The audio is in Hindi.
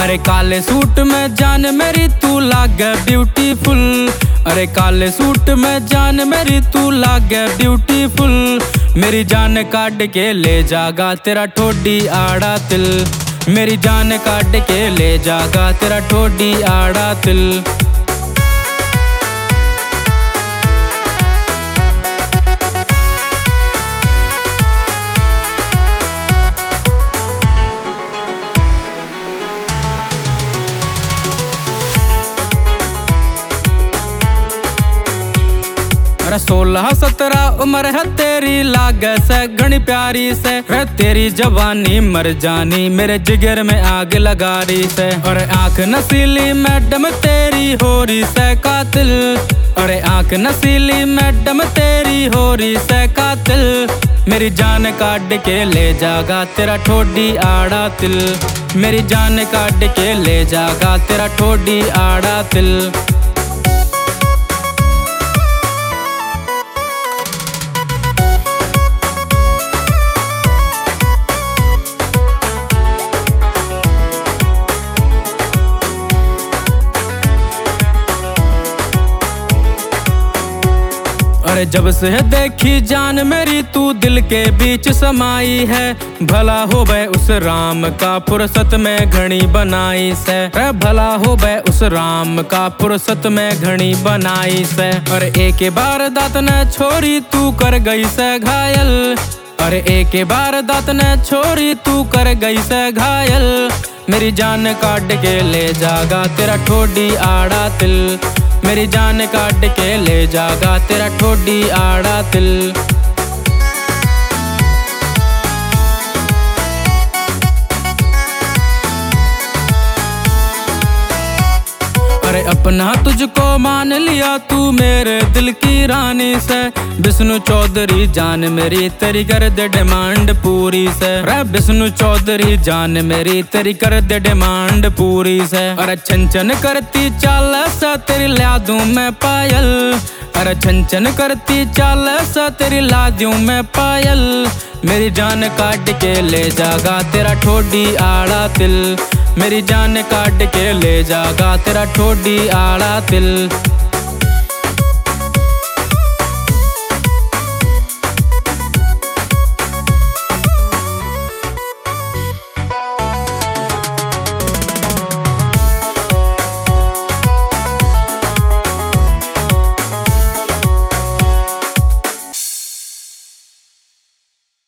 अरे काले सूट में जान मेरी तू लागे ब्यूटीफुल। अरे काले सूट में जान मेरी तू लागे ब्यूटीफुल। मेरी जान काट के ले जागा तेरा ठोडी आड़ा तिल। मेरी जान काट के ले जागा तेरा ठोडी आड़ा तिल। अरे 16-17 उम्र है तेरी लागे से घनी प्यारी से। है तेरी जवानी मर जानी मेरे जिगर में आग लगा रही से। अरे आंख नसीली मैडम तेरी हो रही से कातिल। अरे आंख नसीली मैडम तेरी हो रही से कातिल। मेरी जान काट के ले जागा तेरा ठोडी आड़ा तिल। मेरी जान काट के ले जागा तेरा ठोडी आड़ा तिल। अरे जब से देखी जान मेरी तू दिल के बीच समाई है। भला हो बे उस राम का फुर्सत में घड़ी बनाई से। अरे भला हो बे उस राम का फुर्सत में घड़ी बनाई से। अरे एक बार दात ने छोरी तू कर गई से घायल। अरे एक बार दात ने छोरी तू कर गई से घायल। मेरी जान काट के ले जागा तेरा ठोडी आड़ा तिल। मेरी जान काट के ले जागा तेरा ठोडी आड़ा तिल। अरे अपना तुझको मान लिया तू मेरे दिल की रानी से। विष्णु चौधरी जान मेरी तेरी कर दे डिमांड पूरी से। अरे विष्णु चौधरी जान मेरी तेरी कर दे डिमांड पूरी से। अरे छन छन करती चाल सा तेरी ला दूं मैं पायल। अरे छन छन करती चाल सा तेरी ला दूं मैं पायल। मेरी जान काट के ले जागा तेरा ठोडी आड़ा तिल। मेरी जान काट के ले जागा तेरा ठोडी आड़ा तिल।